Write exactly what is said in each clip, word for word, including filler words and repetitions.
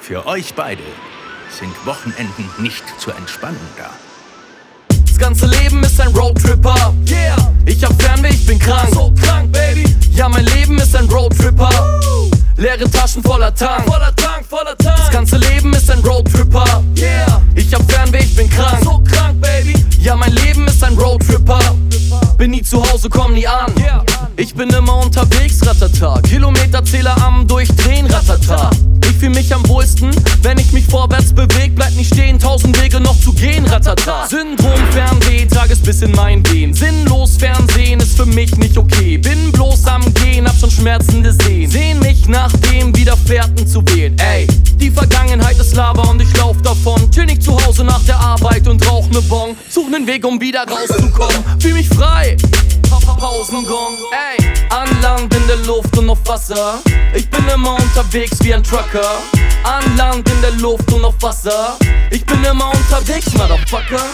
Für euch beide sind Wochenenden nicht zur Entspannung da. Das ganze Leben ist ein Roadtripper. Yeah. Ich hab Fernweh, ich bin krank. So krank, baby. Ja, mein Leben ist ein Roadtripper. Woo. Leere Taschen voller Tank. Voller Tank, voller Tank. Das ganze Leben ist ein Roadtripper. Yeah. Ich hab Fernweh, ich bin krank. So krank, baby. Ja, mein Leben ist ein Roadtripper. Bin nie zu Hause, komm nie an. Yeah. Ich bin immer unterwegs, ratata. Kilometerzähler am Durchdrehen, ratata. Ich fühl mich am wohlsten, wenn ich mich vorwärts beweg. Bleib nicht stehen, tausend Wege noch zu gehen, ratata. Syndrom Fernweh, trag es bis in mein Venen. Sinnlos Fernsehen ist für mich nicht okay. Bin bloß am Gehen, hab schon schmerzende Sehnen. Sehn mich nach dem Widerfährten zu wählen. Ey, die Vergangenheit ist Lava und ich lauf davon. Chill nicht zu Hause nach der Arbeit und rauch ne Bon. Such nen Weg, um wieder rauszukommen. Fühl mich frei. Pausengong, ey. An Land, in der Luft und auf Wasser. Ich bin immer unterwegs wie ein Trucker. An Land, in der Luft und auf Wasser. Ich bin immer unterwegs, Motherfucker.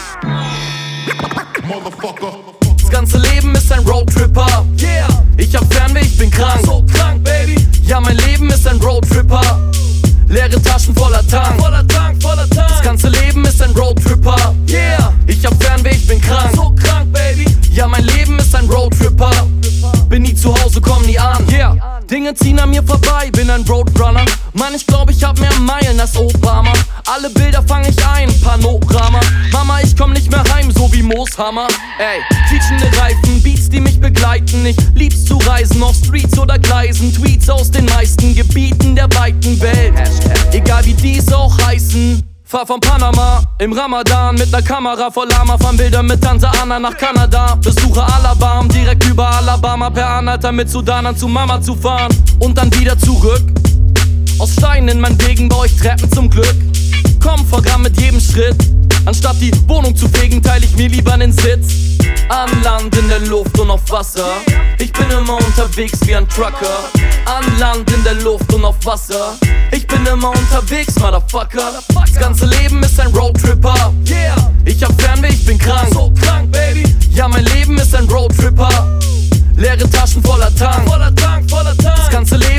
Motherfucker. Das ganze Leben ist ein Roadtripper. Yeah. Ich hab Fernweh, ich bin krank. So krank, baby. Ja, mein Leben ist ein Roadtripper. Leere Taschen voller Tank. Voller Tank, voller Tank. Das ganze Leben ist ein Roadtripper. Yeah. Ich hab Fernweh, ich bin krank. So krank, baby. Ja, mein Leben ist ein Roadtripper. Bin nie zu Hause, komm nie an. Yeah. Dinge ziehen an mir vorbei, bin ein Roadrunner. Mann, ich glaub, ich hab mehr Meilen als Obama. Alle Bilder fang ich ein, Panorama. Mama, ich komm nicht mehr heim, so wie Mooshammer. Ey, quietschende Reifen, Beats, die mich begleiten. Ich lieb's zu reisen, auf Streets oder Gleisen. Tweets aus den meisten Gebieten der weiten Welt. Egal wie dies auch heißen. Fahr von Panama im Ramadan mit ner Kamera voll Lama. Fahren Bilder mit Tante Anna nach Kanada. Besuche Alabama, direkt über Alabama. Per Anhalter mit Sudanern zu Mama zu fahren. Und dann wieder zurück. Aus Steinen in meinen Wegen baue ich Treppen zum Glück. Komm, voran mit jedem Schritt. Anstatt die Wohnung zu fegen, teile ich mir lieber nen Sitz. An Land, in der Luft und auf Wasser. Ich bin immer unterwegs wie ein Trucker. An Land, in der Luft und auf Wasser. Ich bin immer unterwegs, Motherfucker. Das ganze Leben ist ein Roadtripper. Yeah. Ich hab Fernweh, ich bin krank. So krank, baby. Ja, mein Leben ist ein Roadtripper. Leere Taschen voller Tank. Voller Tank, voller Tank. Das ganze Leben